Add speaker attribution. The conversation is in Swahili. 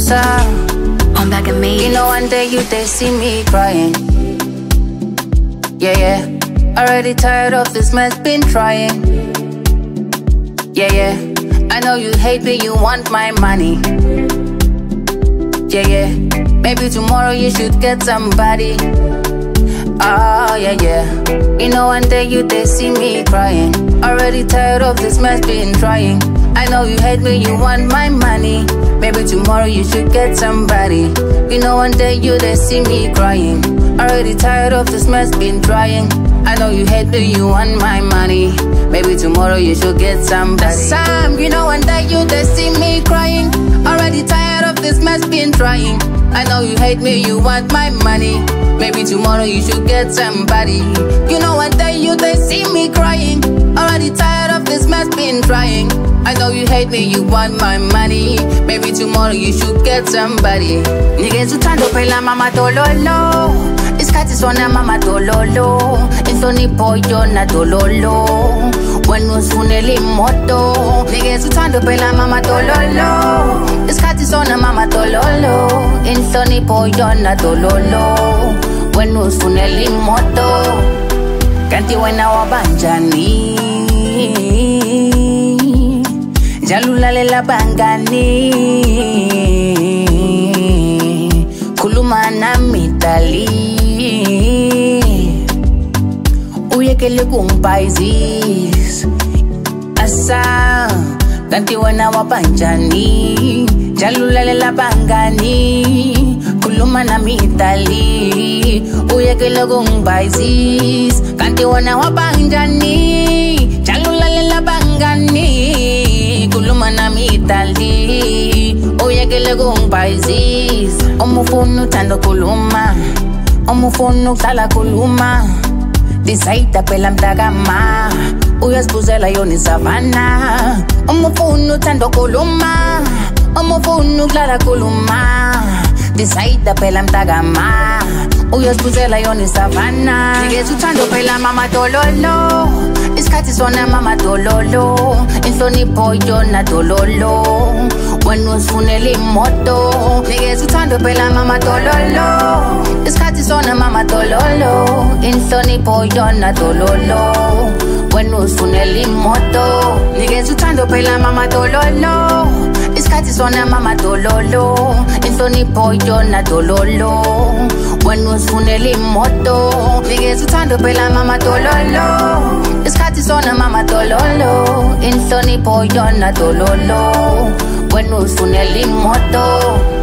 Speaker 1: I'm back and me.
Speaker 2: You know one day you they see me crying. Yeah. Already tired of this mess, been trying. Yeah. I know you hate me, you want my money. Yeah. Maybe tomorrow you should get somebody. Oh, yeah. You know one day you they see me crying. Already tired of this mess, been trying. I know you hate me, you want my money. Maybe tomorrow you should get somebody. You know one day you they see me crying. Already tired of this mess, been trying. I know you hate me, you want my money. Maybe tomorrow you should get somebody. Sam, you know one day you they see me crying. Already tired of this mess, been trying. I know you hate me, you want my money. Maybe tomorrow you should get somebody. You know one day you they see me crying. Already tired of this mess, been trying. I know you hate me, you want my money. Maybe tomorrow you should get somebody. Niggas uthando phela mama dololo. Isikhathi sona mama dololo. Inhlonipho yona dololo. Wena usifunela imoto. Niggas uthando phela mama dololo. Isikhathi sona mama dololo. Inhlonipho yona dololo. Wena usifunela imoto. Kanti wena wabanjani? Jalulalela bangani. Khuluma nami dali. Uyekele kungibhayizisa. Asa kanti wena wabanjani? Jalulalela bangani. Khuluma nami dali. Uyekele kungibhayizisa. Kanti wena wabanjani? Jalulalela bangani. Khuluma nami dali. Uyekele kungibhayizisa. Umufuna uthanda khuluma. Umufuna ukuhlala khuluma. Decide phela mntakama. Uyazibuzela yona isavana. Umufuna uthanda khuluma. Umufuna ukuhlala khuluma. Decide phela mntakama. Uyazibuzela yona isavana. Niggas uthando phela mama dololo. Isikhathi sona mama dololo. Inhlonipho yona dololo. Wena usifunela imoto. Niggas uthando phela mama dololo. Isikhathi sona mama dololo. Inhlonipho yona dololo. Wena usifunela imoto. Niggas uthando phela mama dololo. Isikhathi sona mama dololo. Inhlonipho yona dololo. Wena usifunela imoto. Niggas uthando phela mama dololo. Isikhathi sona mama dololo. Inhlonipho yona dololo. Wena usifunela imoto.